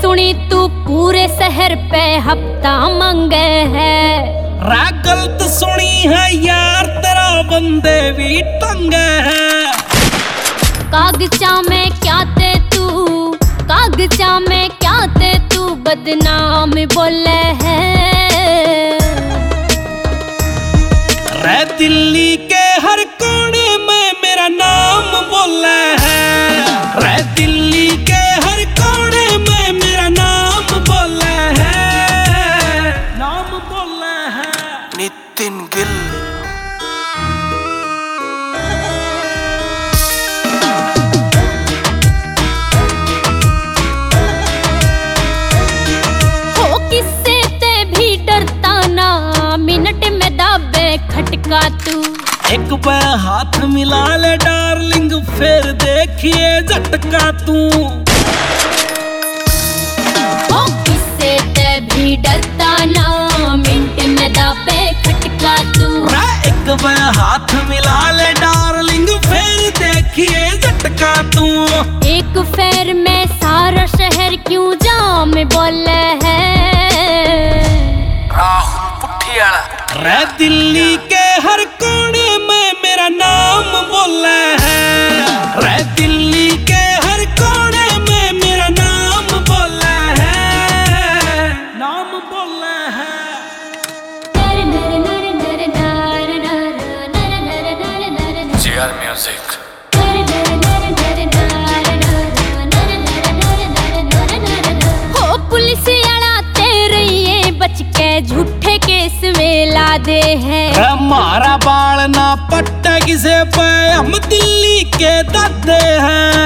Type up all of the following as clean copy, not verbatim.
सुनी तू पूरे शहर पे हफ्ता मंगे है। रा गलत सुनी है यार, तेरा बंदे भी टंगे है। कागजा में क्या थे तू, कागजा में क्या थे तू बदनाम बोले है। रे दिल्ली के हर कोने में मेरा नाम बोले है। रे दिल्ली के हर कोने में मेरा नाम बोले है, नाम बोले है। नितिन गिल। हो किससे ते भी डरता ना, मिनट में दाबे खटका तू। एक बार हाथ मिला ले डार्लिंग, फिर देखिए झटका तू। ओ किससे ते भी डरता ना, मिनट में दाबे खटका तू। एक बार हाथ मिला ले डार्लिंग, फिर देखिए झटका तू। एक फेर में सारा शहर क्यों जाम बोले है। राहुल पुठियाला। रे दिल्ली के हर कोने में मेरा नाम बोले है। रे दिल्ली के हर कोने में मेरा नाम बोले है, नाम बोले है। JR music. हो पुलिस वाला तेरे ये बच के झूठे केस में ला दे है। हमारा बाल ना पट्टा किसे पे, हम दिल्ली के दादे हैं।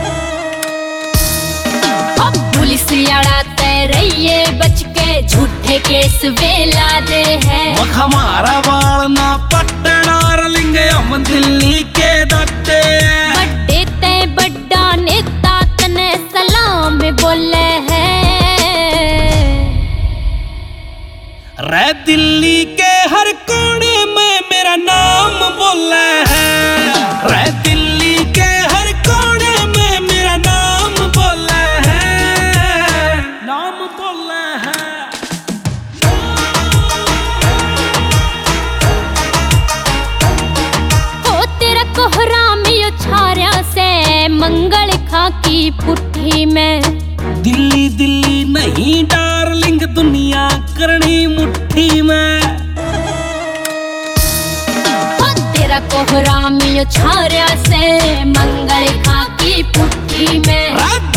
हो पुलिस वाला तेरे ये बच के झूठे केस में ला दे है। हमारा बाल ना पट्टा डार्लिंग, हम दिल्ली के दादे हैं। बड्डे ते बड्डा नेता तने सलाम बोले है। रे दिल्ली के हर कोने में मेरा नाम बोले है। रे दिल्ली के हर कोने में मेरा नाम बोले है, नाम बोले है। हो तेरा कोहराम यो छारिया से मंगल खा की पुट्ठी में। दिल्ली दिल्ली नहीं डार्लिंग, दुनिया करनी मुट्ठी में। हो तेरा कोहराम यो छारिया से मंगल खा की पुट्ठी में।